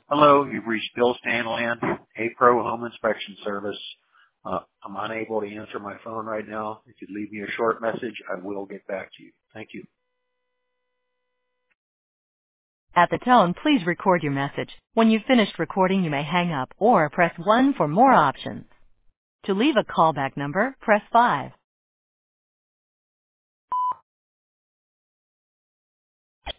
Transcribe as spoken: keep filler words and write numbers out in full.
Hello, you've reached Bill Stanland, A-Pro Home Inspection Service. Uh, I'm unable to answer my phone right now. If you'd leave me a short message, I will get back to you. Thank you. At the tone, please record your message. When you've finished recording, you may hang up or press one for more options. To leave a callback number, press five.